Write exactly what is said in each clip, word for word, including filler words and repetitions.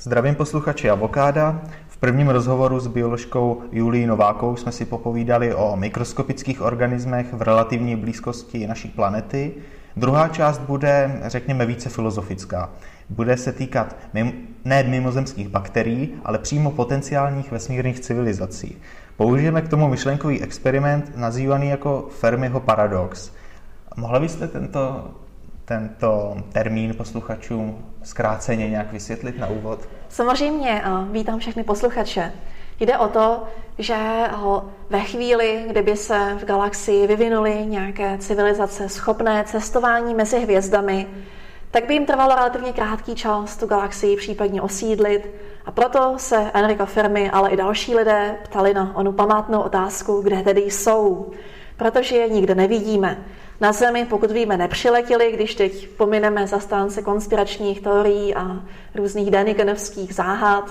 Zdravím posluchači Avokáda. V prvním rozhovoru s bioložkou Julií Novákovou jsme si popovídali o mikroskopických organismech v relativní blízkosti naší planety. Druhá část bude, řekněme, více filozofická. Bude se týkat mim, ne mimozemských bakterií, ale přímo potenciálních vesmírných civilizací. Použijeme k tomu myšlenkový experiment nazývaný jako Fermiho paradox. Mohla byste tento, tento termín posluchačům zkráceně nějak vysvětlit na úvod? Samozřejmě, vítám všechny posluchače. Jde o to, že ve chvíli, kdyby se v galaxii vyvinuly nějaké civilizace schopné cestování mezi hvězdami, tak by jim trvalo relativně krátký čas tu galaxii případně osídlit, a proto se Enrico Fermi, ale i další lidé ptali na onu památnou otázku, kde tedy jsou, protože je nikde nevidíme. Na Zemi, pokud víme, nepřiletěli, když teď pomineme zastánce konspiračních teorií a různých danigenovských záhad.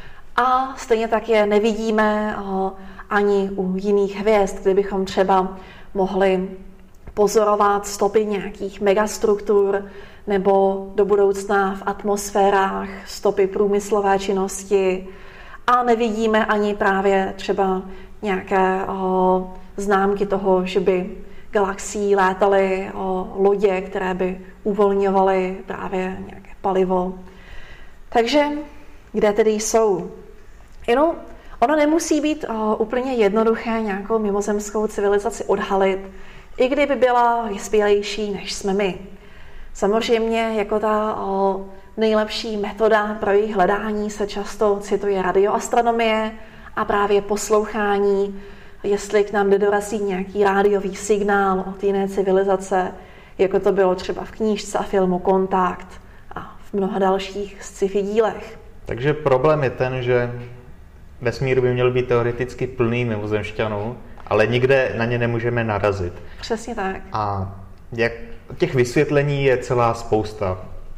A stejně tak je nevidíme ani u jiných hvězd, kdybychom třeba mohli pozorovat stopy nějakých megastruktur nebo do budoucna v atmosférách stopy průmyslové činnosti. A nevidíme ani právě třeba nějaké o, známky toho, že by galaxií létaly o, lodě, které by uvolňovaly právě nějaké palivo. Takže kde tedy jsou? Jenom ono nemusí být o, úplně jednoduché nějakou mimozemskou civilizaci odhalit, i kdyby byla vyspělejší, než jsme my. Samozřejmě jako ta o, nejlepší metoda pro jejich hledání se často cituje radioastronomie a právě poslouchání, jestli k nám dorazí nějaký rádiový signál od jiné civilizace, jako to bylo třeba v knížce a filmu Kontakt a v mnoha dalších sci-fi dílech. Takže problém je ten, že vesmír by měl být teoreticky plný mimozemšťanů, ale nikde na ně nemůžeme narazit. Přesně tak. A jak, těch vysvětlení je celá spousta,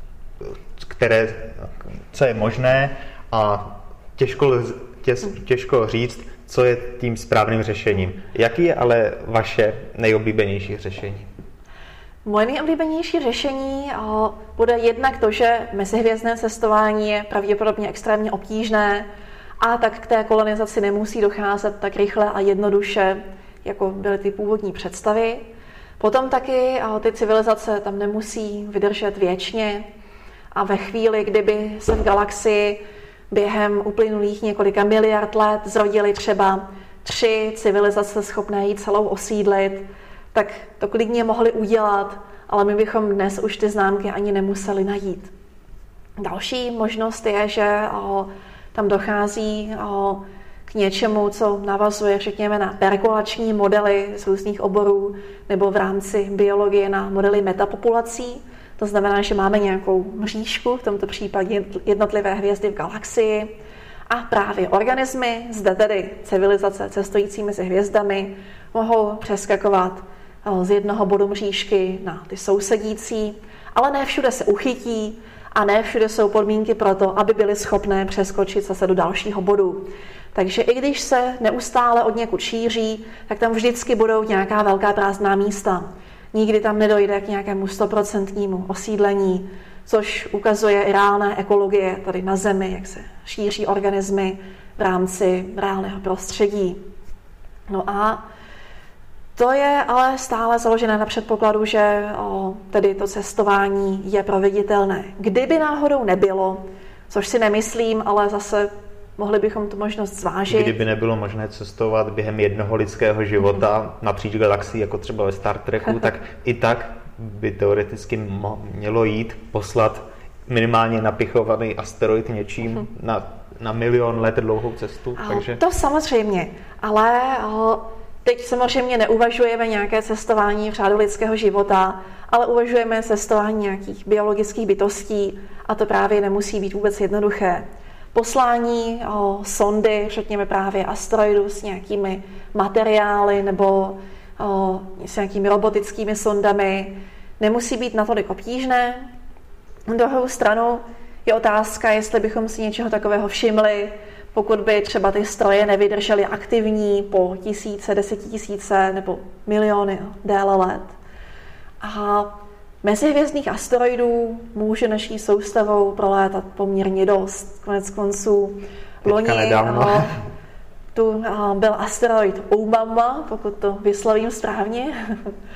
které, co je možné, a těžko, těž, těžko říct, co je tím správným řešením. Jaký je ale vaše nejoblíbenější řešení? Moje nejoblíbenější řešení o, bude jednak to, že mezihvězdné cestování je pravděpodobně extrémně obtížné a tak k té kolonizaci nemusí docházet tak rychle a jednoduše, jako byly ty původní představy. Potom taky o, ty civilizace tam nemusí vydržet věčně a ve chvíli, kdyby se v galaxii během uplynulých několika miliard let zrodily třeba tři civilizace schopné ji celou osídlit, tak to klidně mohli udělat, ale my bychom dnes už ty známky ani nemuseli najít. Další možnost je, že o, tam dochází o, k něčemu, co navazuje, řekněme, na perkolační modely z různých oborů nebo v rámci biologie na modely metapopulací. To znamená, že máme nějakou mřížku, v tomto případě jednotlivé hvězdy v galaxii, a právě organismy, zde tedy civilizace cestující mezi hvězdami, mohou přeskakovat z jednoho bodu mřížky na ty sousedící, ale ne všude se uchytí a ne všude jsou podmínky pro to, aby byly schopné přeskočit zase do dalšího bodu. Takže i když se neustále od někud šíří, tak tam vždycky budou nějaká velká prázdná místa. Nikdy tam nedojde k nějakému stoprocentnímu osídlení, což ukazuje i reálná ekologie tady na Zemi, jak se šíří organismy v rámci reálného prostředí. No a to je ale stále založené na předpokladu, že o, tedy to cestování je proveditelné. Kdyby náhodou nebylo, což si nemyslím, ale zase mohli bychom tu možnost zvážit. Kdyby nebylo možné cestovat během jednoho lidského života mm. napříč galaxií, jako třeba ve Star Treku, tak i tak by teoreticky mělo jít poslat minimálně napichovaný asteroid něčím mm. na, na milion let dlouhou cestu. Takže... To samozřejmě, ale teď samozřejmě neuvažujeme nějaké cestování v řádu lidského života, ale uvažujeme cestování nějakých biologických bytostí a to právě nemusí být vůbec jednoduché. Poslání o, sondy, řekněme právě asteroidu s nějakými materiály nebo o, s nějakými robotickými sondami, nemusí být natolik obtížné. Na druhou stranu je otázka, jestli bychom si něčeho takového všimli, pokud by třeba ty stroje nevydržely aktivní po tisíce, desetitisíce nebo miliony déle let. A Mezihvězdných asteroidů může naší soustavou prolétat poměrně dost. Konec konců loni tu byl asteroid Oumuamua, pokud to vyslovím správně.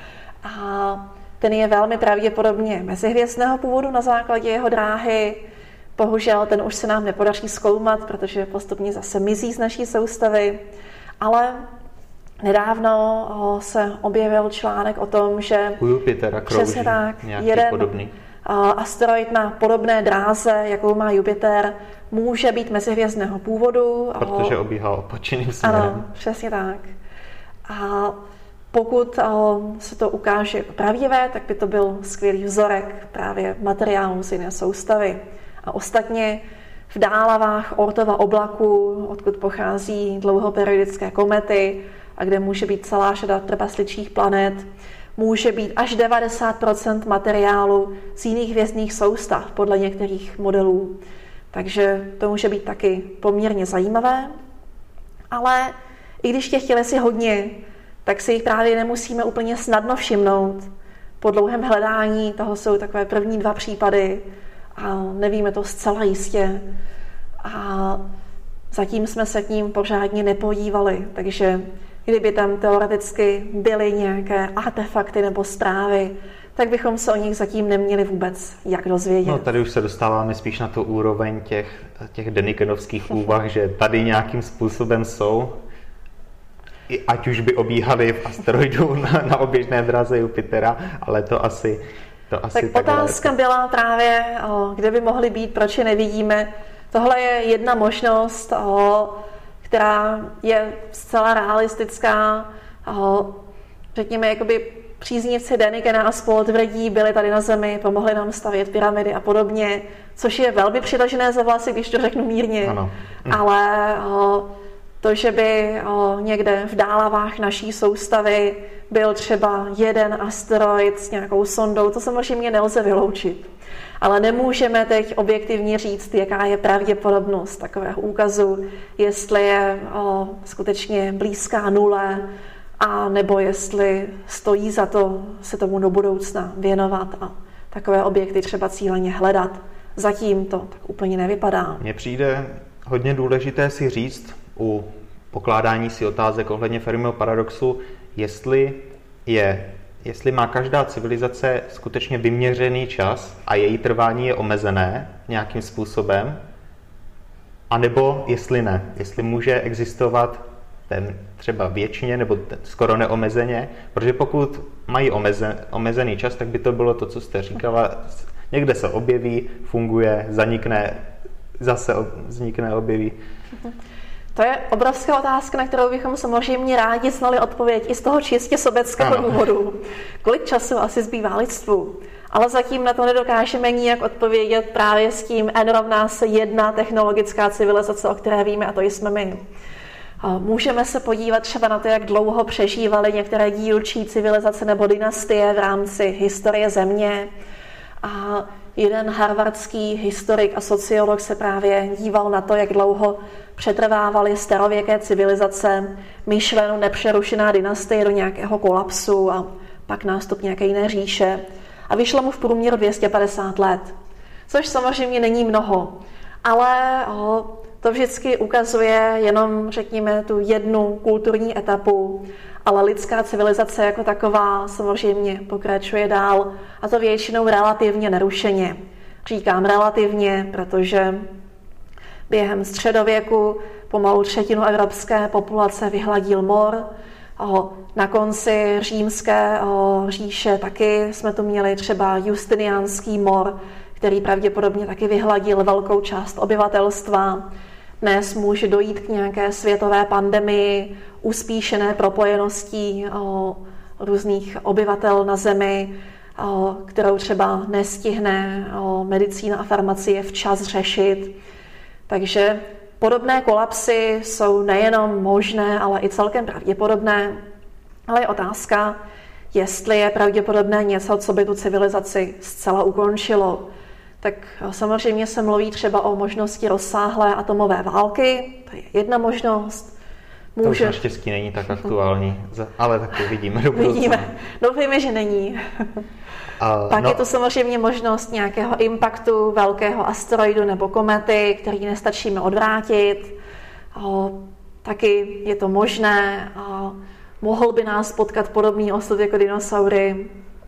A ten je velmi pravděpodobně mezihvězdného původu na základě jeho dráhy. Bohužel ten už se nám nepodaří zkoumat, protože postupně zase mizí z naší soustavy. Ale nedávno se objevil článek o tom, že u Jupitera krouží jeden podobný asteroid na podobné dráze, jakou má Jupiter, může být mezihvězdného původu. Protože obíhal opačným směrem. Ano, přesně tak. A pokud se to ukáže jako pravdivé, tak by to byl skvělý vzorek právě materiálu z jiné soustavy. A ostatně v dálavách Oortova oblaku, odkud pochází dlouhoperiodické komety a kde může být celá řada trpasličích planet, může být až devadesát procent materiálu z jiných hvězdných soustav podle některých modelů. Takže to může být taky poměrně zajímavé. Ale i když těch těles je hodně, tak si jich právě nemusíme úplně snadno všimnout. Po dlouhém hledání toho jsou takové první dva případy a nevíme to zcela jistě. A zatím jsme se k ním pořádně nepodívali, takže kdyby tam teoreticky byly nějaké artefakty nebo zprávy, tak bychom se o nich zatím neměli vůbec jak dozvědět. No, tady už se dostáváme spíš na tu úroveň těch, těch Denikenovských úvah, že tady nějakým způsobem jsou, i ať už by obíhali v asteroidu na, na oběžné dráze Jupitera, ale to asi... To asi tak otázka byla právě, o, kde by mohly být, proč je nevidíme. Tohle je jedna možnost, o, která je zcela realistická. O, řekněme, jakoby příznivci Denikena a spol tvrdí, byli tady na Zemi, pomohli nám stavět pyramidy a podobně, což je velmi přitažené za vlasy, když to řeknu mírně. Ano. Ale o, to, že by o, někde v dálavách naší soustavy byl třeba jeden asteroid s nějakou sondou, to samozřejmě nelze vyloučit. Ale nemůžeme teď objektivně říct, jaká je pravděpodobnost takového úkazu, jestli je o, skutečně blízká nule, a nebo jestli stojí za to se tomu do budoucna věnovat a takové objekty třeba cíleně hledat. Zatím to tak úplně nevypadá. Mně přijde hodně důležité si říct u pokládání si otázek ohledně Fermiho paradoxu, jestli, je, jestli má každá civilizace skutečně vyměřený čas a její trvání je omezené nějakým způsobem, anebo jestli ne, jestli může existovat ten třeba věčně nebo ten skoro neomezeně, protože pokud mají omezen, omezený čas, tak by to bylo to, co jste říkala, někde se objeví, funguje, zanikne, zase vznikne, objeví. To je obrovská otázka, na kterou bychom samozřejmě rádi znali odpověď i z toho čistě sobeckého ano. důvodu. Kolik času asi zbývá lidstvu? Ale zatím na to nedokážeme nijak odpovědět právě s tím n rovná se jedna technologická civilizace, o které víme, a to jsme my. Můžeme se podívat třeba na to, jak dlouho přežívaly některé dílčí civilizace nebo dynastie v rámci historie země. A jeden harvardský historik a sociolog se právě díval na to, jak dlouho přetrvávaly starověké civilizace, myšleno nepřerušená dynastie do nějakého kolapsu a pak nástup nějaké jiné říše. A vyšlo mu v průměru dvě stě padesát let, což samozřejmě není mnoho, ale oh, to vždycky ukazuje jenom, řekněme, tu jednu kulturní etapu, ale lidská civilizace jako taková samozřejmě pokračuje dál a to většinou relativně nerušeně. Říkám relativně, protože během středověku pomalu třetinu evropské populace vyhladil mor. Na konci římské říše taky jsme tu měli třeba Justiniánský mor, který pravděpodobně taky vyhladil velkou část obyvatelstva. Dnes může dojít k nějaké světové pandemii, uspíšené propojeností o, různých obyvatel na Zemi, o, kterou třeba nestihne o, medicína a farmacie včas řešit. Takže podobné kolapsy jsou nejenom možné, ale i celkem pravděpodobné. Ale je otázka, jestli je pravděpodobné něco, co by tu civilizaci zcela ukončilo. Tak samozřejmě se mluví třeba o možnosti rozsáhlé atomové války, to je jedna možnost, může... To už naštěstí není tak aktuální, ale tak uvidíme do budoucna. Vidíme. Doufejme, že není. Uh, Pak no. je to samozřejmě možnost nějakého impaktu velkého asteroidu nebo komety, který nestačíme odvrátit. Uh, taky je to možné. Uh, mohl by nás potkat podobný osud jako dinosaury.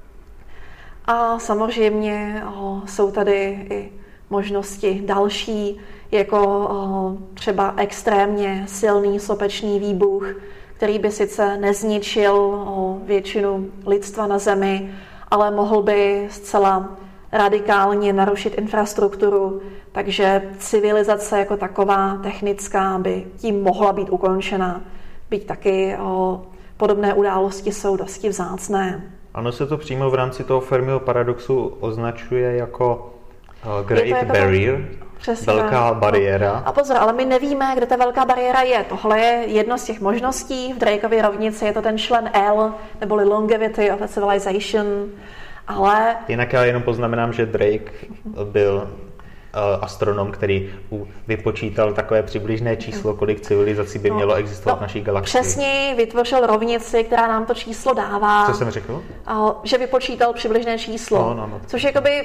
A samozřejmě uh, jsou tady i možnosti další, jako uh, třeba extrémně silný sopečný výbuch, který by sice nezničil uh, většinu lidstva na Zemi, ale mohl by zcela radikálně narušit infrastrukturu, takže civilizace jako taková technická by tím mohla být ukončena. Byť taky o, podobné události jsou dosti vzácné. Ano, se to přímo v rámci toho Fermiho paradoxu označuje jako uh, Great jako Barrier, přesně, velká bariéra. A pozor, ale my nevíme, kde ta velká bariéra je. Tohle je jedno z těch možností. V Drakeově rovnici je to ten člen L, neboli Longevity of a Civilization. Ale... Jinak já jenom poznamenám, že Drake byl uh, astronom, který vypočítal takové přibližné číslo, kolik civilizací by mělo existovat no, v naší galaxii. Přesně, vytvořil rovnici, která nám to číslo dává. Co jsem řekl? Uh, že vypočítal přibližné číslo. No, no, no. Což jakoby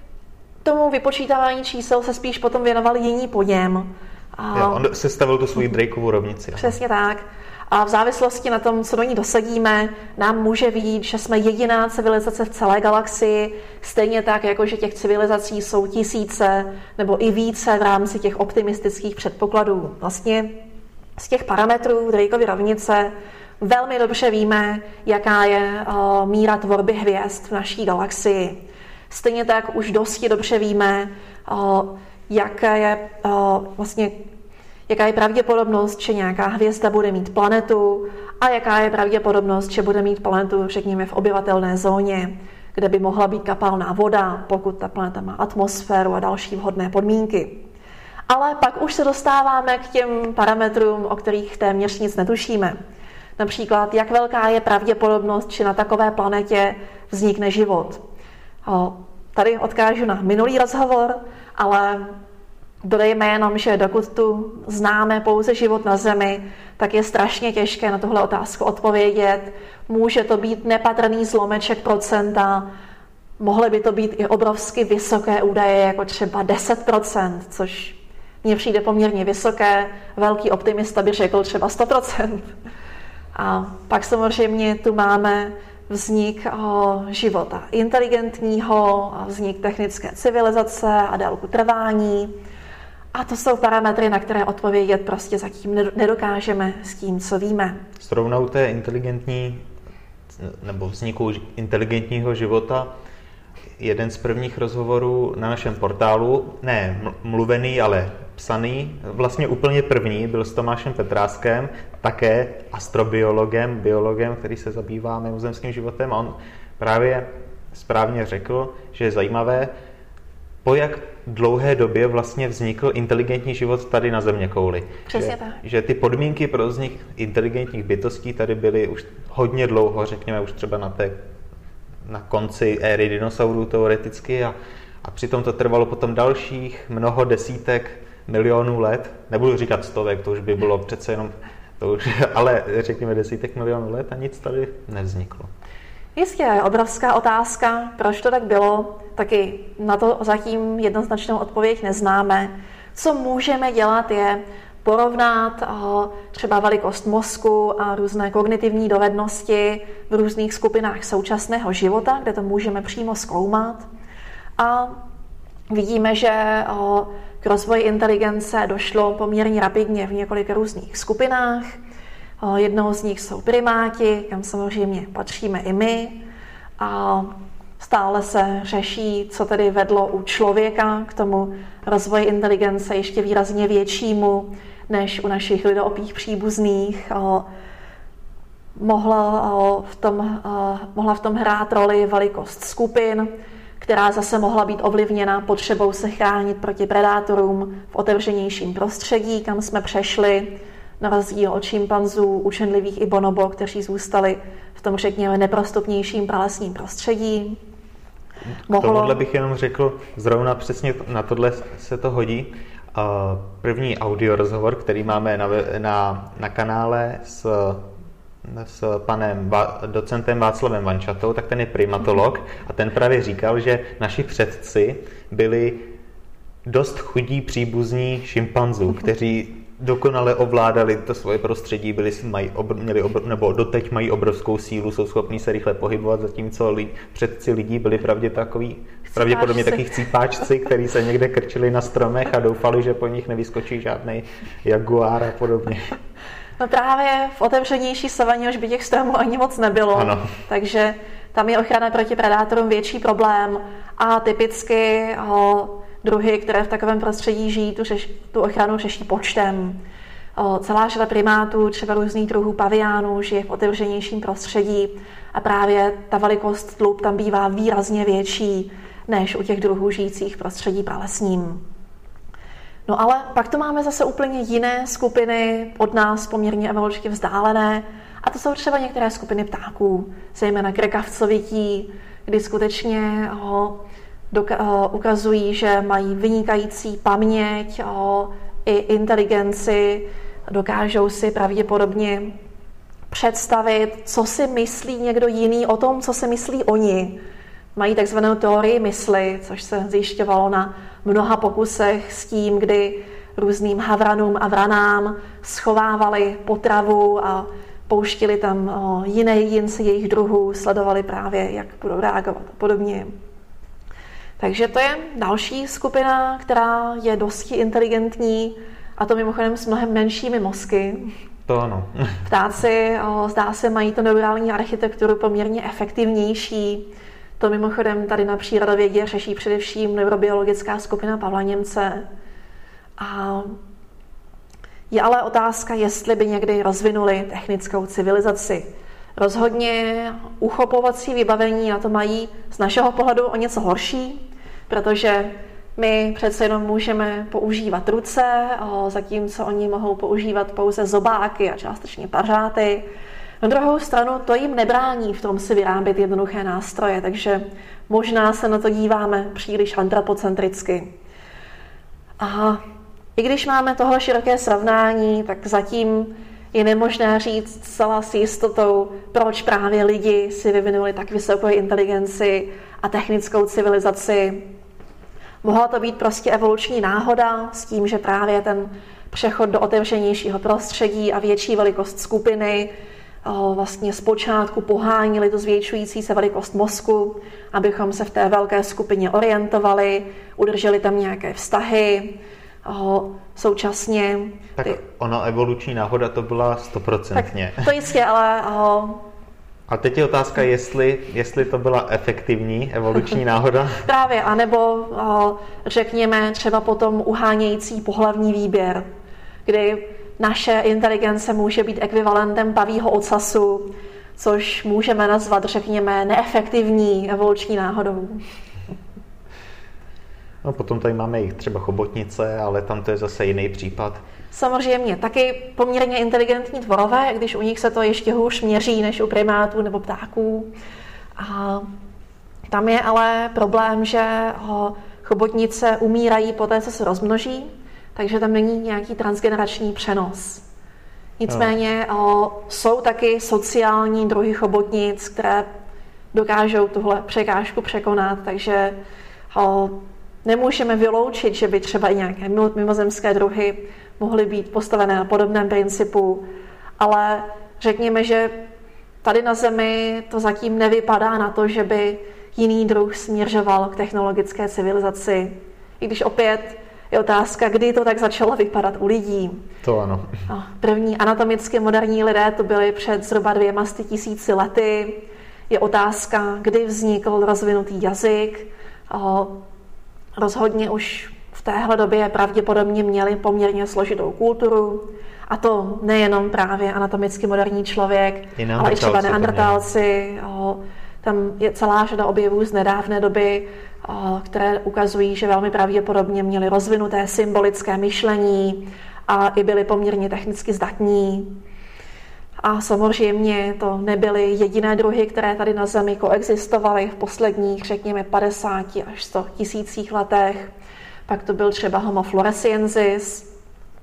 tomu vypočítávání čísel se spíš potom věnovali jiní po něm. Uh, jo, on sestavil tu svou Drakeovu rovnici. Přesně tak. A v závislosti na tom, co do ní dosadíme, nám může vyjít, že jsme jediná civilizace v celé galaxii, stejně tak, jako že těch civilizací jsou tisíce nebo i více v rámci těch optimistických předpokladů. Vlastně z těch parametrů Drakeovy rovnice velmi dobře víme, jaká je uh, míra tvorby hvězd v naší galaxii. Stejně tak už dosti dobře víme, uh, jaké je uh, vlastně jaká je pravděpodobnost, že nějaká hvězda bude mít planetu a jaká je pravděpodobnost, že bude mít planetu, řekněme, v obyvatelné zóně, kde by mohla být kapalná voda, pokud ta planeta má atmosféru a další vhodné podmínky. Ale pak už se dostáváme k těm parametrům, o kterých téměř nic netušíme. Například, jak velká je pravděpodobnost, že na takové planetě vznikne život. Tady odkážu na minulý rozhovor, ale dodejme jenom, že dokud tu známe pouze život na Zemi, tak je strašně těžké na tuhle otázku odpovědět. Může to být nepatrný zlomeček procenta, mohly by to být i obrovsky vysoké údaje, jako třeba deset procent, což mně přijde poměrně vysoké. Velký optimista by řekl třeba sto procent. A pak samozřejmě tu máme vznik o, života inteligentního, a vznik technické civilizace a délku trvání. A to jsou parametry, na které odpovědět prostě zatím nedokážeme s tím, co víme. Srovnou té inteligentní, nebo vzniku inteligentního života, jeden z prvních rozhovorů na našem portálu, ne mluvený, ale psaný, vlastně úplně první, byl s Tomášem Petráskem, také astrobiologem, biologem, který se zabývá mimozemským životem, a on právě správně řekl, že je zajímavé, po jak dlouhé době vlastně vznikl inteligentní život tady na zeměkouli. Přesně že, tak. Že ty podmínky pro vznik inteligentních bytostí tady byly už hodně dlouho, řekněme už třeba na, té, na konci éry dinosaurů teoreticky, a, a přitom to trvalo potom dalších mnoho desítek milionů let. Nebudu říkat stovek, to už by bylo přece jenom, to už, ale řekněme desítek milionů let a nic tady nevzniklo. Jistě, obrovská otázka, proč to tak bylo, taky na to zatím jednoznačnou odpověď neznáme. Co můžeme dělat je porovnat třeba velikost mozku a různé kognitivní dovednosti v různých skupinách současného života, kde to můžeme přímo zkoumat. A vidíme, že k rozvoji inteligence došlo poměrně rapidně v několika různých skupinách. Jednou z nich jsou primáti, kam samozřejmě patříme i my. A stále se řeší, co tedy vedlo u člověka k tomu rozvoji inteligence ještě výrazně většímu než u našich lidoopých příbuzných. Mohla v tom, mohla v tom hrát roli velikost skupin, která zase mohla být ovlivněna potřebou se chránit proti predátorům v otevřenějším prostředí, kam jsme přešli, na rozdíl od šimpanzů, učenlivých i bonobo, kteří zůstali v tom, řekněme, neprostupnějším pralesním prostředí. Mohlo... K tomuhle bych jenom řekl, zrovna přesně na tohle se to hodí. První audio rozhovor, který máme na, na, na kanále s, s panem docentem Václavem Vančatou, tak ten je primatolog a ten právě říkal, že naši předci byli dost chudí příbuzní šimpanzů, kteří dokonale ovládali to svoje prostředí, byli, mají, obr, měli obr, nebo doteď mají obrovskou sílu, jsou schopní se rychle pohybovat, zatímco li, předci lidí byli pravdě takový, pravděpodobně taky chcípáčci, kteří se někde krčili na stromech a doufali, že po nich nevyskočí žádný jaguár a podobně. No právě v otevřenější savaně už by těch stromů ani moc nebylo, ano. Takže tam je ochrana proti predátorům větší problém a typicky o, druhy, které v takovém prostředí žijí, tu, řeš, tu ochranu řeší počtem. O, celá řada primátů, třeba různých druhů paviánů, žije v otevřenějším prostředí a právě ta velikost tlup tam bývá výrazně větší než u těch druhů žijících v prostředí pralesním. No ale pak tu máme zase úplně jiné skupiny od nás poměrně evolučně vzdálené a to jsou třeba některé skupiny ptáků, zejména krekavcovití, kdy skutečně ho, doka- ho, ukazují, že mají vynikající paměť ho, i inteligenci, dokážou si pravděpodobně představit, co si myslí někdo jiný o tom, co si myslí oni. Mají takzvanou teorii mysli, což se zjišťovalo na mnoha pokusech s tím, kdy různým havranům a vranám schovávali potravu a pouštili tam o, jiné jedince jejich druhů, sledovali právě, jak budou reagovat a podobně. Takže to je další skupina, která je dosti inteligentní a to mimochodem s mnohem menšími mozky. To ano. Ptáci, o, zdá se, mají tu neurální architekturu poměrně efektivnější. To mimochodem tady na přírodovědě řeší především neurobiologická skupina Pavla Němce. A je ale otázka, jestli by někdy rozvinuli technickou civilizaci. Rozhodně uchopovací vybavení na to mají z našeho pohledu o něco horší, protože my přece jenom můžeme používat ruce, zatímco oni mohou používat pouze zobáky a částečně pařáty. Na druhou stranu to jim nebrání v tom si vyrábět jednoduché nástroje, takže možná se na to díváme příliš antropocentricky. A i když máme tohle široké srovnání, tak zatím je nemožné říct zcela s jistotou, proč právě lidi si vyvinuli tak vysokou inteligenci a technickou civilizaci. Mohla to být prostě evoluční náhoda s tím, že právě ten přechod do otevřenějšího prostředí a větší velikost skupiny vlastně zpočátku pohánili tu zvětšující se velikost mozku, abychom se v té velké skupině orientovali, udrželi tam nějaké vztahy, současně... Tak ty... ono evoluční náhoda to byla stoprocentně. To jistě, ale... A teď je otázka, jestli, jestli to byla efektivní evoluční náhoda. Právě, anebo řekněme třeba potom uhánějící pohlavní výběr, kdy naše inteligence může být ekvivalentem pavího ocasu, což můžeme nazvat, řekněme, neefektivní evoluční náhodou. No potom tady máme i třeba chobotnice, ale tam to je zase jiný případ. Samozřejmě, taky poměrně inteligentní tvorové, když u nich se to ještě hůř měří než u primátů nebo ptáků. A tam je ale problém, že chobotnice umírají poté, co se rozmnoží, takže tam není nějaký transgenerační přenos. Nicméně o, jsou taky sociální druhy chobotnic, které dokážou tuhle překážku překonat, takže o, nemůžeme vyloučit, že by třeba i nějaké mimozemské druhy mohly být postavené na podobném principu, ale řekněme, že tady na Zemi to zatím nevypadá na to, že by jiný druh směřoval k technologické civilizaci. I když opět je otázka, kdy to tak začalo vypadat u lidí. To ano. První anatomicky moderní lidé to byli před zhruba dvěma sty tisíci lety. Je otázka, kdy vznikl rozvinutý jazyk. Rozhodně už v téhle době pravděpodobně měli poměrně složitou kulturu. A to nejenom právě anatomicky moderní člověk, i ale i třeba neandertálci. Tam je celá řada objevů z nedávné doby, které ukazují, že velmi pravděpodobně měli rozvinuté symbolické myšlení a i byli poměrně technicky zdatní. A samozřejmě to nebyly jediné druhy, které tady na Zemi koexistovaly v posledních, řekněme, padesáti až sto tisících letech. Pak to byl třeba Homo floresiensis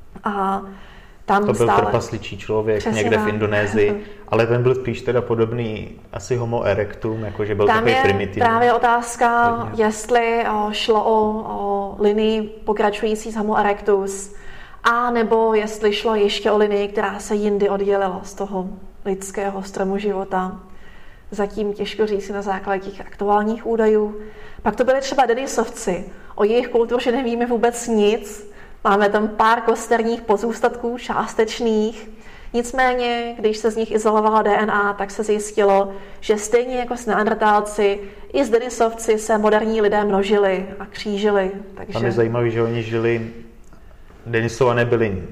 a tam to byl stále... trpasličí člověk Přesně někde tak. v Indonésii, ale ten byl spíš teda podobný asi Homo erectum, jakože byl tam takový je primitivní. právě otázka, Hodně. jestli o, šlo o, o linii pokračující z Homo erectus, a nebo jestli šlo ještě o linii, která se jindy oddělila z toho lidského stromu života. Zatím těžko říct na základě těch aktuálních údajů. Pak to byly třeba Denisovci. O jejich kultuře nevíme vůbec nic. Máme tam pár kosterních pozůstatků částečných. Nicméně, když se z nich izolovala D N A, tak se zjistilo, že stejně jako s neandertálci, i s Denisovci se moderní lidé množili a křížili. Takže... Tam je zajímavé, že oni žili, Denisované byli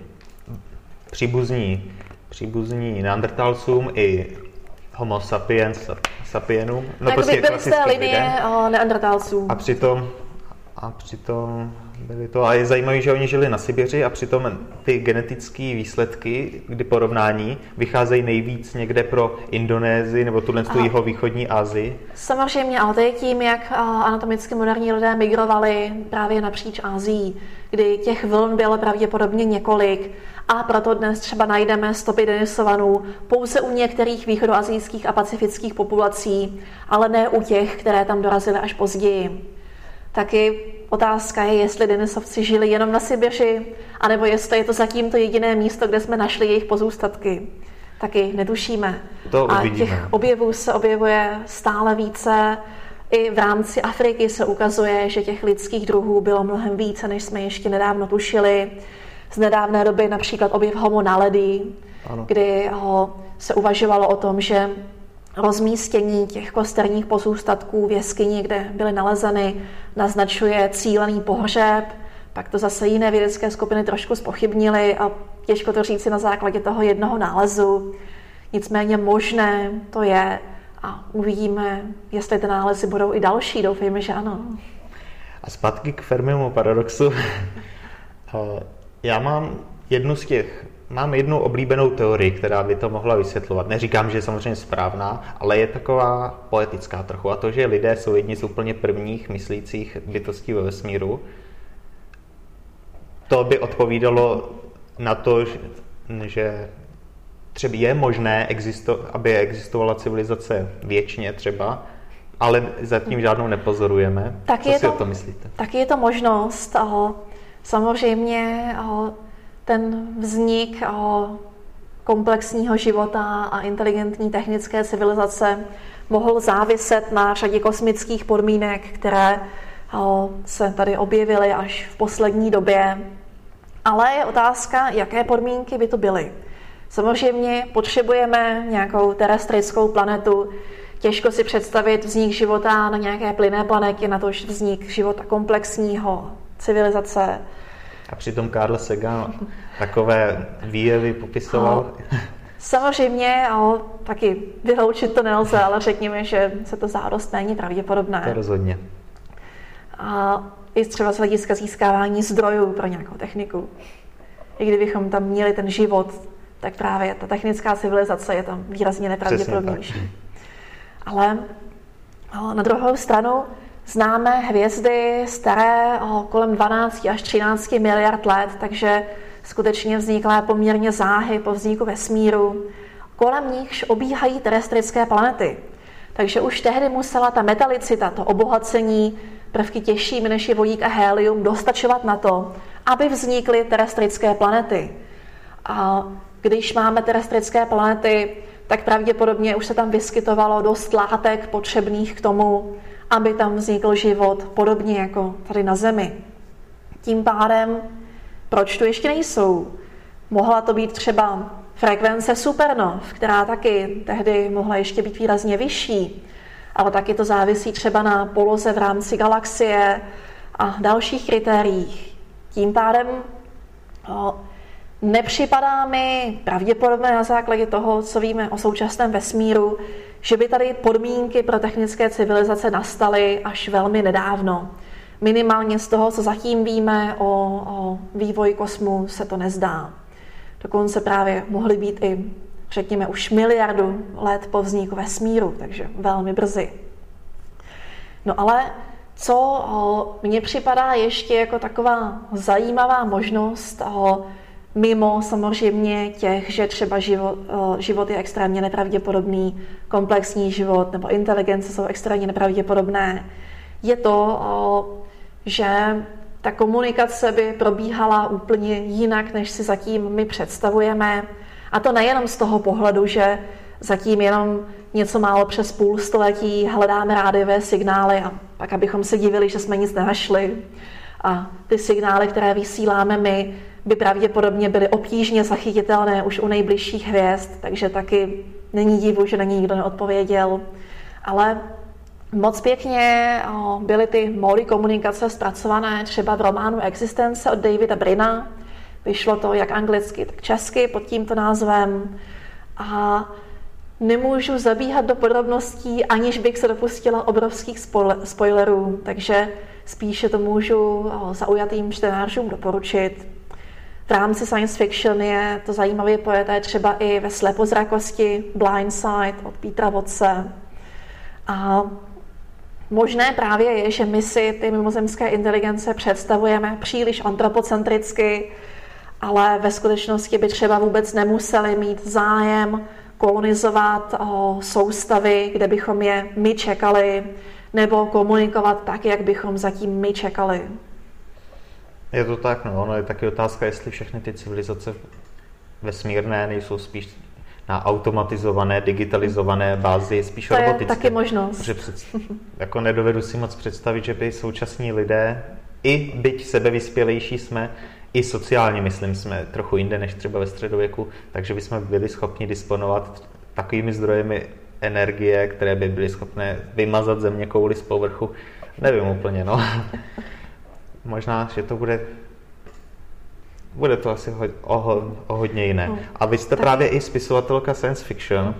příbuzní, příbuzní neandertálcům i Homo sapiens, sapienům. No prostě byli z té linie neandertálců. A přitom, a přitom byli to, a je zajímavé, že oni žili na Sibiři a přitom ty genetické výsledky, kdy porovnání, vycházejí nejvíc někde pro Indonésii nebo tuhle tu jihovýchodní Asii. Samozřejmě, ale to je tím, jak anatomicky moderní lidé migrovali právě napříč Asií, kdy těch vln bylo pravděpodobně několik a proto dnes třeba najdeme stopy Denisovanů pouze u některých východoasijských a pacifických populací, ale ne u těch, které tam dorazily až později. Taky otázka je, jestli Denisovci žili jenom na Sibiři, anebo jestli je to zatím to jediné místo, kde jsme našli jejich pozůstatky. Taky netušíme. To a uvidíme. těch objevů se objevuje stále více. I v rámci Afriky se ukazuje, že těch lidských druhů bylo mnohem více, než jsme ještě nedávno tušili. Z nedávné doby například objev Homo naledi, ano. kdy ho se uvažovalo o tom, že rozmístění těch kosterních pozůstatků v jeskyni, kde byly nalezeny, naznačuje cílený pohřeb. Pak to zase jiné vědecké skupiny trošku zpochybnily a těžko to říci na základě toho jednoho nálezu. Nicméně možné to je a uvidíme, jestli ty nálezy budou i další. Doufejme, že ano. A zpátky k Fermimu paradoxu. Já mám jednu z těch Mám jednu oblíbenou teorii, která by to mohla vysvětlovat. Neříkám, že je samozřejmě správná, ale je taková poetická trochu. A to, že lidé jsou jedni z úplně prvních myslících bytostí ve vesmíru, to by odpovídalo na to, že třeba je možné, aby existovala civilizace věčně třeba, ale zatím žádnou nepozorujeme. Tak Co je si to, o tom myslíte? Tak je to možnost. Samozřejmě ten vznik komplexního života a inteligentní technické civilizace mohl záviset na řadě kosmických podmínek, které se tady objevily až v poslední době. Ale je otázka, jaké podmínky by to byly. Samozřejmě potřebujeme nějakou terestrickou planetu. Těžko si představit vznik života na nějaké plynné planetě, na tož vznik života komplexního, civilizace. A přitom Carl Sagan takové výjevy popisoval. No, samozřejmě, ale taky vyloučit to nelze, ale řekněme, že se to zdá dost méně pravděpodobné. To rozhodně. A i třeba z hlediska získávání zdrojů pro nějakou techniku. I kdybychom tam měli ten život, tak právě ta technická civilizace je tam výrazně nepravděpodobnější. Ale na druhou stranu známe hvězdy staré kolem dvanáct až třináct miliard let, takže skutečně vzniklé poměrně záhy po vzniku vesmíru, kolem nichž obíhají terestrické planety. Takže už tehdy musela ta metalicita, to obohacení, prvky těžšími než je vodík a hélium, dostačovat na to, aby vznikly terestrické planety. A když máme terestrické planety, tak pravděpodobně už se tam vyskytovalo dost látek potřebných k tomu, aby tam vznikl život podobně jako tady na Zemi. Tím pádem, proč tu ještě nejsou? Mohla to být třeba frekvence supernov, která taky tehdy mohla ještě být výrazně vyšší, ale taky to závisí třeba na poloze v rámci galaxie a dalších kritériích. Tím pádem o, nepřipadá mi pravděpodobně na základě toho, co víme o současném vesmíru, že by tady podmínky pro technické civilizace nastaly až velmi nedávno. Minimálně z toho, co zatím víme o, o vývoji kosmu, se to nezdá. Dokonce právě mohly být i, řekněme, už miliardu let po vzniku vesmíru, takže velmi brzy. No ale Co mně připadá ještě jako taková zajímavá možnost, mimo samozřejmě těch, že třeba život, život je extrémně nepravděpodobný, komplexní život nebo inteligence jsou extrémně nepravděpodobné, je to, že ta komunikace by probíhala úplně jinak, než si zatím my představujeme. A to nejenom z toho pohledu, že zatím jenom něco málo přes půl století hledáme rádiové signály a pak abychom se divili, že jsme nic nenašli. A ty signály, které vysíláme my, by pravděpodobně byly obtížně zachytitelné už u nejbližších hvězd, takže taky není divu, že na ní nikdo neodpověděl. Ale moc pěkně byly ty módy komunikace zpracované třeba v románu Existence od Davida Bryna. Vyšlo to jak anglicky, tak česky pod tímto názvem. A nemůžu zabíhat do podrobností, aniž bych se dopustila obrovských spoilerů, takže spíše to můžu zaujatým čtenářům doporučit. V rámci science fiction je to zajímavě pojeté třeba i ve Slepozrakosti, Blindside od Petera Wattse. A možné právě je, že my si ty mimozemské inteligence představujeme příliš antropocentricky, ale ve skutečnosti by třeba vůbec nemuseli mít zájem kolonizovat o, soustavy, kde bychom je my čekali, nebo komunikovat tak, jak bychom zatím my čekali. Je to tak, no. Ono je taky otázka, jestli všechny ty civilizace vesmírné nejsou spíš na automatizované, digitalizované bázi, spíš to robotické. To je taky možnost. Před, jako nedovedu si moc představit, že by současní lidé, i byť sebevyspělejší jsme, i sociálně, myslím, jsme trochu jinde než třeba ve středověku, takže bychom byli schopni disponovat takovými zdrojemi energie, které by byly schopné vymazat země kouli z povrchu. Nevím úplně, no. Možná, že to bude bude to asi ho, o, o hodně jiné. No, a vy jste tak právě i spisovatelka science fiction.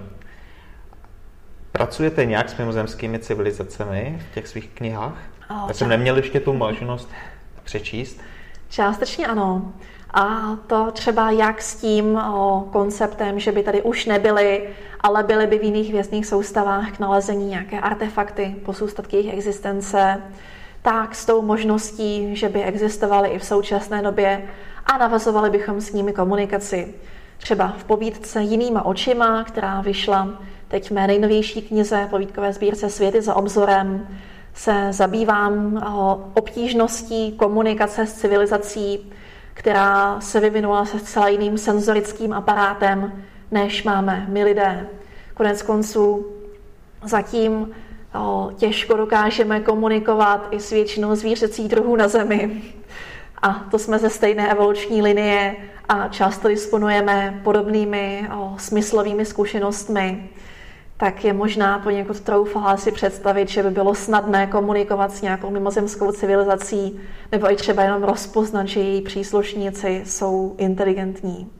Pracujete nějak s mimozemskými civilizacemi v těch svých knihách? Oh, Já jsem neměl ještě tu možnost přečíst. Částečně ano. A to třeba jak s tím o, konceptem, že by tady už nebyly, ale byly by v jiných hvězdných soustavách k nalezení nějaké artefakty, pozůstatky jejich existence, tak s tou možností, že by existovaly i v současné době a navazovali bychom s nimi komunikaci. Třeba v povídce Jinýma očima, která vyšla teď v mé nejnovější knize, povídkové sbírce Světy za obzorem, se zabývám obtížností komunikace s civilizací, která se vyvinula se zcela jiným senzorickým aparátem, než máme my lidé. Konec konců zatím o, těžko dokážeme komunikovat i s většinou zvířecích druhů na Zemi. A to jsme ze stejné evoluční linie a často disponujeme podobnými o, smyslovými zkušenostmi. Tak je možná poněkud troufalá si představit, že by bylo snadné komunikovat s nějakou mimozemskou civilizací nebo i třeba jenom rozpoznat, že její příslušníci jsou inteligentní.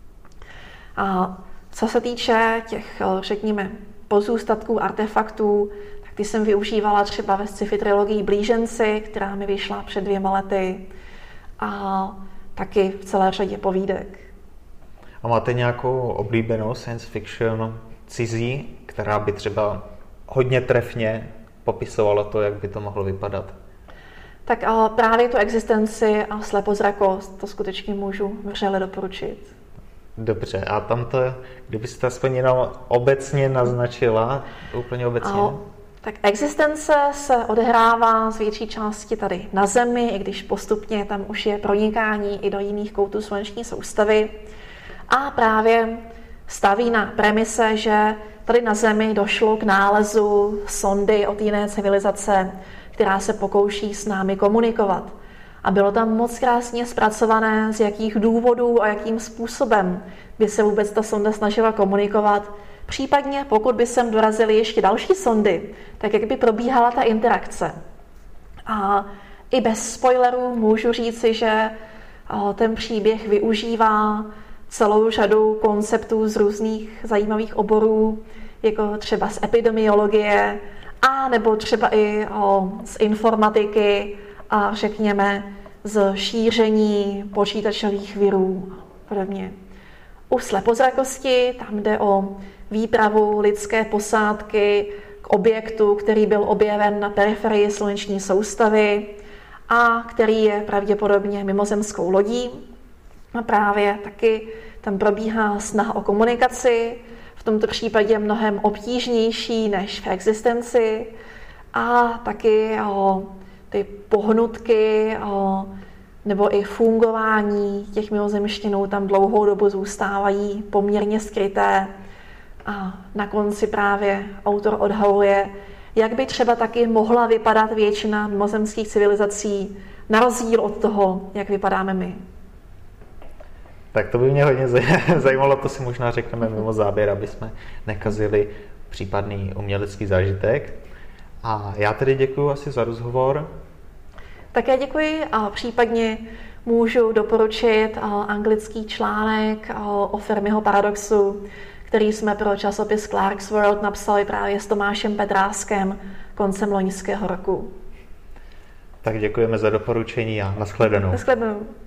A co se týče těch, řekněme, pozůstatků, artefaktů, tak ty jsem využívala třeba ve sci-fi trilogii Blíženci, která mi vyšla před dvěma lety, a taky v celé řadě povídek. A máte nějakou oblíbenou science fiction cizí, která by třeba hodně trefně popisovala to, jak by to mohlo vypadat? Tak a právě tu Existenci a Slepozrakost, to skutečně můžu vřele doporučit. Dobře, a tam to, kdybyste aspoň jenom obecně naznačila, úplně obecně? A, tak Existence se odehrává z větší části tady na Zemi, i když postupně tam už je pronikání i do jiných koutů sluneční soustavy. A právě staví na premise, že tady na Zemi došlo k nálezu sondy od jiné civilizace, která se pokouší s námi komunikovat. A bylo tam moc krásně zpracované, z jakých důvodů a jakým způsobem by se vůbec ta sonda snažila komunikovat. Případně, pokud by sem dorazily ještě další sondy, tak jak by probíhala ta interakce. A i bez spoilerů můžu říci, že ten příběh využívá celou řadu konceptů z různých zajímavých oborů, jako třeba z epidemiologie, a nebo třeba i o, z informatiky a řekněme z šíření počítačových virů a podobně. U Slepozrakosti tam jde o výpravu lidské posádky k objektu, který byl objeven na periferii sluneční soustavy a který je pravděpodobně mimozemskou lodí. A právě taky tam probíhá snaha o komunikaci, v tomto případě mnohem obtížnější než v existenci, a taky o ty pohnutky o, nebo i fungování těch mimozemštěnů tam dlouhou dobu zůstávají poměrně skryté. A na konci právě autor odhaluje, jak by třeba taky mohla vypadat většina mimozemských civilizací, na rozdíl od toho, jak vypadáme my. Tak to by mě hodně zajímalo, to si možná řekneme mimo záběr, aby jsme nekazili případný umělecký zážitek. A já tedy děkuji asi za rozhovor. Také děkuji a případně můžu doporučit anglický článek o Fermiho paradoxu, který jsme pro časopis Clark's World napsali právě s Tomášem Pedráskem koncem loňského roku. Tak děkujeme za doporučení a nashledanou. Nashledanou.